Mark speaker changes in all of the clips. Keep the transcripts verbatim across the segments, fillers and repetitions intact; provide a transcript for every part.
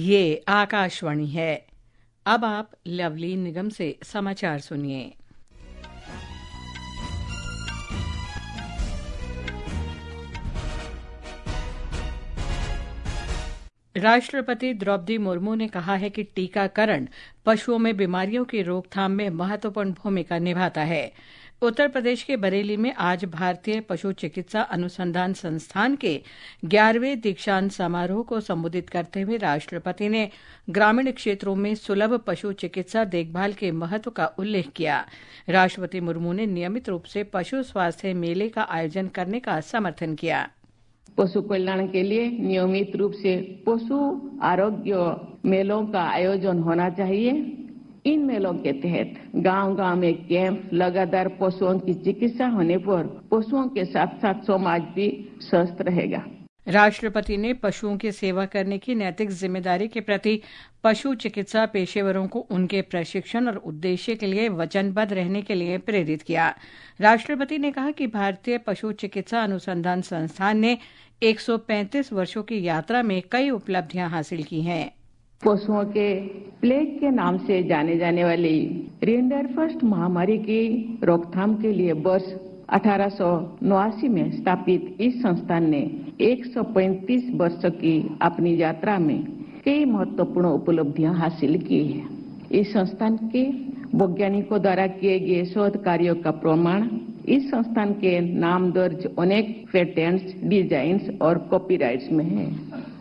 Speaker 1: ये आकाशवाणी है। अब आप लवलीन निगम से समाचार सुनिए। राष्ट्रपति द्रौपदी मुर्मू ने कहा है कि टीकाकरण पशुओं में बीमारियों की रोकथाम में महत्वपूर्ण भूमिका निभाता है। उत्तर प्रदेश के बरेली में आज भारतीय पशु चिकित्सा अनुसंधान संस्थान के ग्यारहवें दीक्षांत समारोह को संबोधित करते हुए राष्ट्रपति ने ग्रामीण क्षेत्रों में सुलभ पशु चिकित्सा देखभाल के महत्व का उल्लेख किया। राष्ट्रपति मुर्मू ने नियमित रूप से पशु स्वास्थ्य मेले का आयोजन करने का समर्थन किया।
Speaker 2: पशु कल्याण के लिए नियमित रूप से पशु आरोग्य मेलों का आयोजन होना चाहिए। इन मेलों के तहत गांव-गांव में कैंप लगातार पशुओं की चिकित्सा होने पर पशुओं के साथ साथ समाज भी स्वस्थ रहेगा।
Speaker 1: राष्ट्रपति ने पशुओं की सेवा करने की नैतिक जिम्मेदारी के प्रति पशु चिकित्सा पेशेवरों को उनके प्रशिक्षण और उद्देश्य के लिए वचनबद्ध रहने के लिए प्रेरित किया। राष्ट्रपति ने कहा कि भारतीय पशु चिकित्सा अनुसंधान संस्थान ने एक सौ पैंतीस वर्षों की यात्रा में कई उपलब्धियां हासिल की हैं।
Speaker 2: पशुओं के प्लेग के नाम से जाने जाने वाली रिंडरफस्ट महामारी की रोकथाम के लिए वर्ष अठारह सौ नवासी में स्थापित इस संस्थान ने एक सौ पैंतीस वर्ष की अपनी यात्रा में कई महत्वपूर्ण उपलब्धियां हासिल की हैं। इस संस्थान के वैज्ञानिकों द्वारा किए गए शोध कार्यों का प्रमाण इस संस्थान के नाम दर्ज अनेक पेटेंट्स, डिजाइन्स और कॉपीराइट्स में है।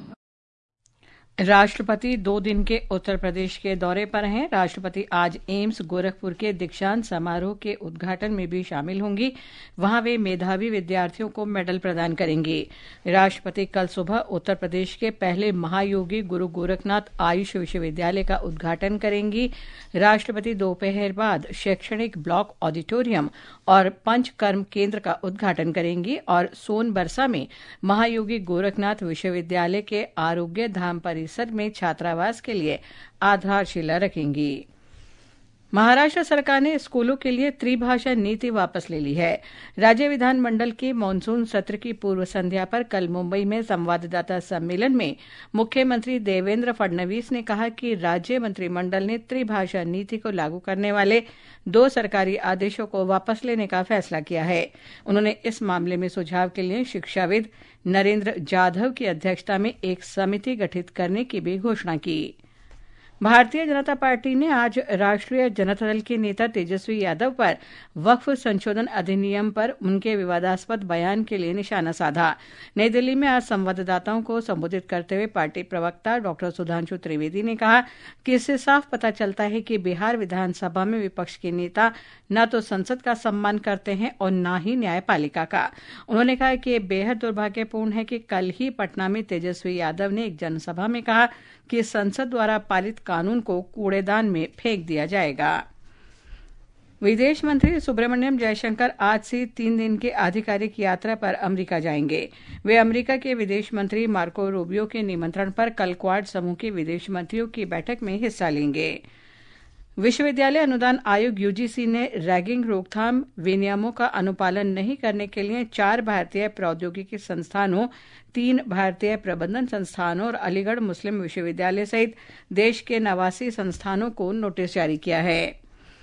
Speaker 1: राष्ट्रपति दो दिन के उत्तर प्रदेश के दौरे पर हैं। राष्ट्रपति आज एम्स गोरखपुर के दीक्षांत समारोह के उद्घाटन में भी शामिल होंगी। वहां वे मेधावी विद्यार्थियों को मेडल प्रदान करेंगे। राष्ट्रपति कल सुबह उत्तर प्रदेश के पहले महायोगी गुरु गोरखनाथ आयुष विश्वविद्यालय का उद्घाटन करेंगी। राष्ट्रपति दोपहर बाद शैक्षणिक ब्लॉक ऑडिटोरियम और पंचकर्म केंद्र का उद्घाटन करेंगी और सोनबरसा में महायोगी गोरखनाथ विश्वविद्यालय के आरोग्य धाम परिसर में छात्रावास के लिए आधारशिला रखेंगी। महाराष्ट्र सरकार ने स्कूलों के लिए त्रिभाषा नीति वापस ले ली है। राज्य विधानमंडल के मानसून सत्र की पूर्व संध्या पर कल मुंबई में संवाददाता सम्मेलन में मुख्यमंत्री देवेंद्र फडणवीस ने कहा कि राज्य मंत्रिमंडल ने त्रिभाषा नीति को लागू करने वाले दो सरकारी आदेशों को वापस लेने का फैसला किया है। उन्होंने इस मामले में सुझाव के लिए शिक्षाविद नरेंद्र जाधव की अध्यक्षता में एक समिति गठित करने की भी घोषणा की। भारतीय जनता पार्टी ने आज राष्ट्रीय जनता दल के नेता तेजस्वी यादव पर वक्फ संशोधन अधिनियम पर उनके विवादास्पद बयान के लिए निशाना साधा। नई दिल्ली में आज संवाददाताओं को संबोधित करते हुए पार्टी प्रवक्ता डॉक्टर सुधांशु त्रिवेदी ने कहा कि इससे साफ पता चलता है कि बिहार विधानसभा में विपक्ष के नेता न तो संसद का सम्मान करते हैं और न ही न्यायपालिका का। उन्होंने कहा कि यह बेहद दुर्भाग्यपूर्ण है कि कल ही पटना में तेजस्वी यादव ने एक जनसभा में कहा कि संसद द्वारा पारित कानून को कूड़ेदान में फेंक दिया जाएगा। विदेश मंत्री सुब्रमण्यम जयशंकर आज से तीन दिन की आधिकारिक यात्रा पर अमेरिका जाएंगे। वे अमेरिका के विदेश मंत्री मार्को रूबियो के निमंत्रण पर कल क्वाड समूह के विदेश मंत्रियों की बैठक में हिस्सा लेंगे। विश्वविद्यालय अनुदान आयोग यूजीसी ने रैगिंग रोकथाम विनियमों का अनुपालन नहीं करने के लिए चार भारतीय प्रौद्योगिकी संस्थानों, तीन भारतीय प्रबंधन संस्थानों और अलीगढ़ मुस्लिम विश्वविद्यालय सहित देश के नवासी संस्थानों को नोटिस जारी किया है।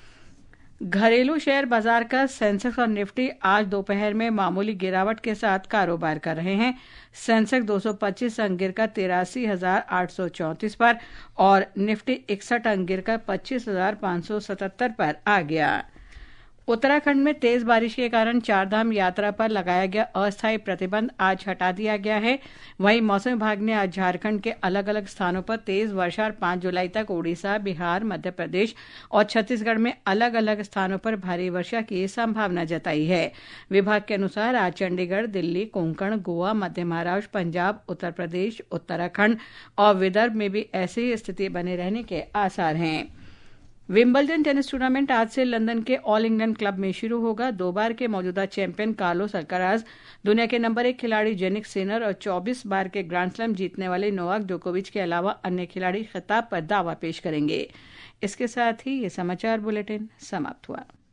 Speaker 1: घरेलू शेयर बाजार का सेंसेक्स और निफ्टी आज दोपहर में मामूली गिरावट के साथ कारोबार कर रहे हैं। सेंसेक्स दो सौ पच्चीस अंक गिरकर तिरासी हजार आठ सौ चौंतीस पर और निफ्टी इकसठ अंक गिरकर पच्चीस हजार पांच सौ सतहत्तर पर आ गया। उत्तराखंड में तेज बारिश के कारण चारधाम यात्रा पर लगाया गया अस्थायी प्रतिबंध आज हटा दिया गया है। वहीं मौसम विभाग ने आज झारखंड के अलग अलग स्थानों पर तेज वर्षा और पांच जुलाई तक ओडिशा, बिहार, मध्य प्रदेश और छत्तीसगढ़ में अलग अलग स्थानों पर भारी वर्षा की संभावना जताई है। विभाग के अनुसार आज चंडीगढ़, दिल्ली, कोंकण, गोवा, मध्य महाराष्ट्र, पंजाब, उत्तर प्रदेश, उत्तराखंड और विदर्भ में भी ऐसी ही स्थिति बने रहने के आसार हैं। विंबलडन टेनिस टूर्नामेंट आज से लंदन के ऑल इंग्लैंड क्लब में शुरू होगा। दो बार के मौजूदा चैंपियन कार्लोस अल्काराज, दुनिया के नंबर एक खिलाड़ी जेनिक सिनर और चौबीस बार के ग्रैंड स्लैम जीतने वाले नोवाक जोकोविच के अलावा अन्य खिलाड़ी खिताब पर दावा पेश करेंगे। इसके साथ ही ये समाचार बुलेटिन समाप्त हुआ।